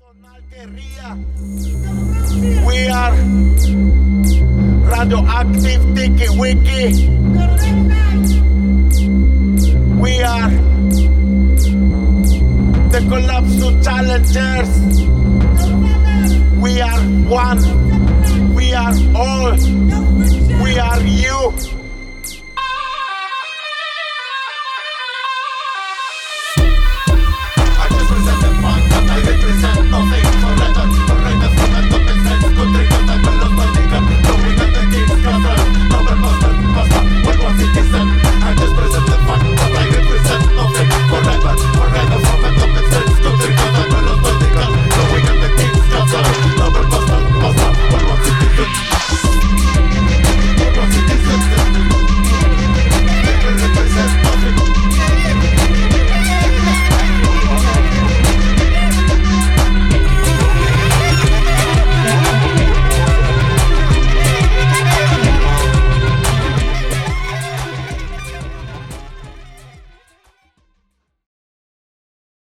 We are Radioactive Tiki Wiki. We are the Collapso Challengers. We are one. We are all. We are you.